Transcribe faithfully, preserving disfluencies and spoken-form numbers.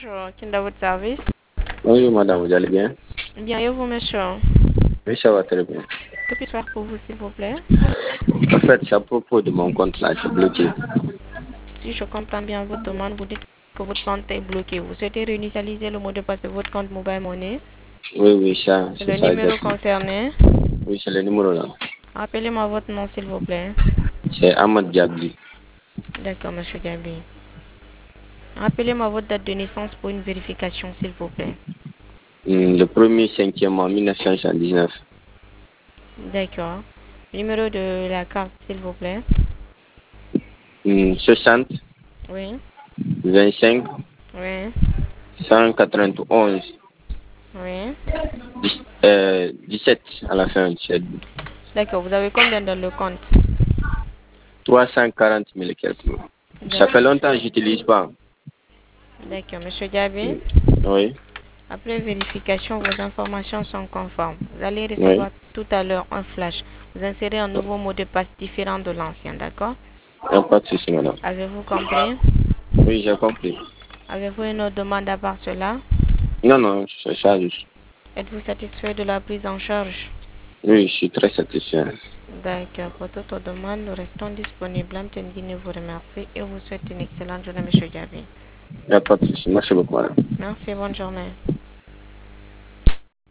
Bonjour, qui est dans votre service? Bonjour madame, vous allez bien? Bien, et vous, monsieur? Oui, ça va très bien. Que puis-je faire pour vous, s'il vous plaît? En fait, c'est à propos de mon compte là, c'est bloqué. Si je comprends bien votre demande, vous dites que votre compte est bloqué. Vous souhaitez réinitialiser le mot de passe de votre compte Mobile Money? Oui, oui, ça, C'est c'est le ça numéro exactement. concerné. Oui, c'est le numéro là. Appelez-moi votre nom, s'il vous plaît. C'est Ahmad Diabli. D'accord, monsieur Gabi. Rappelez-moi votre date de naissance pour une vérification, s'il vous plaît. Hum, Le premier cinquième en mille neuf cent soixante-dix-neuf. D'accord. Numéro de la carte, s'il vous plaît. Hum, soixante, Oui. vingt-cinq, Oui. cent quatre-vingt-onze, Oui. dix- euh, dix-sept à la fin. C'est D'accord. Vous avez combien dans le compte? trois cent quarante mille quelques. Ça fait D'accord. longtemps que je n'utilise pas. D'accord, monsieur Gabi. Oui, Après vérification, vos informations sont conformes. Vous allez oui. recevoir tout à l'heure un flash. Vous insérez un nouveau mot de passe différent de l'ancien, d'accord? Il n'y a pas de souci madame. Avez-vous compris? Oui, j'ai compris. Avez-vous une autre demande à part cela? Non, non, c'est ça juste. Êtes-vous satisfait de la prise en charge? Oui, je suis très satisfait. D'accord, pour toute autre demande, nous restons disponibles. Amtendine vous remercie et vous souhaite une excellente journée, monsieur Gabi. Il n'y a pas de souci. Merci beaucoup madame. Merci, bonne journée.